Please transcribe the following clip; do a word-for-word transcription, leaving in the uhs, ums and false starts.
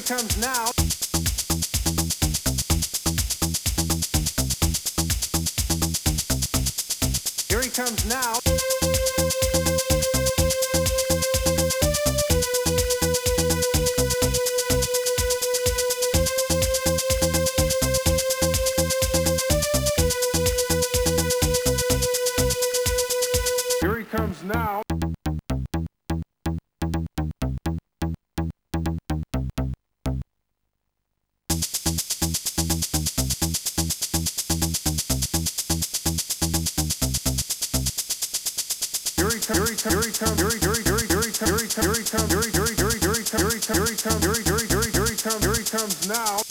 comes now. Here he comes now. Here he comes now. Here he comes, here he comes, here he comes, here he comes, here he comes, here he comes, here he comes, here he comes, here he comes, here he comes, here he comes, here he comes, here he comes, here he comes now.